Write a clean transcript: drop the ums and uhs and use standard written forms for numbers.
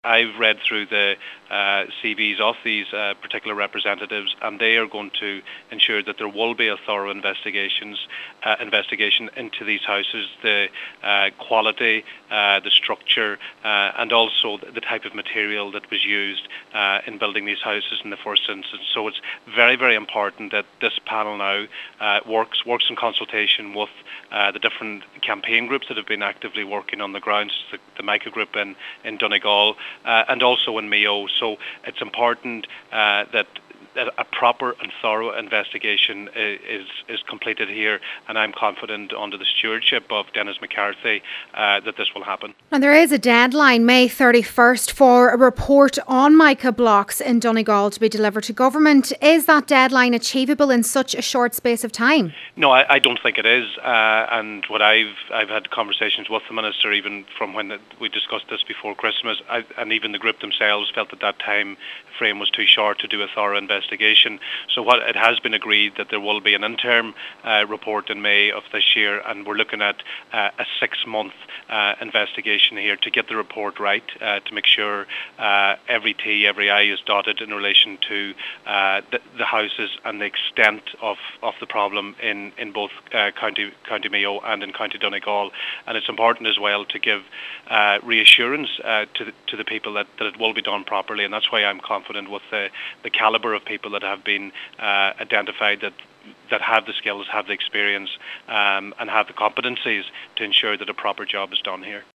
I've read through the CVs of these particular representatives, and they are going to ensure that there will be a thorough investigation into these houses, the quality, the structure, and also the type of material that was used in building these houses in the first instance. So it's very, very important that this panel now works in consultation with the different campaign groups that have been actively working on the ground, the Micah group in Donegal, and also in Mayo. So it's important that a proper and thorough investigation is completed here, and I'm confident under the stewardship of Dennis McCarthy that this will happen. And there is a deadline, May 31st, for a report on Micah blocks in Donegal to be delivered to government. Is that deadline achievable in such a short space of time? No, I don't think it is. And what I've had conversations with the Minister, even from when we discussed this before Christmas, and even the group themselves felt that time frame was too short to do a thorough investigation. So what it has been agreed that there will be an interim report in May of this year, and we're looking at a 6-month investigation here to get the report right, to make sure every T, every I is dotted in relation to the houses and the extent of the problem in both County Mayo and in County Donegal. And it's important as well to give reassurance to the people that it will be done properly, and that's why I'm confident with the calibre of people that have been identified that have the skills, have the experience, and have the competencies to ensure that a proper job is done here.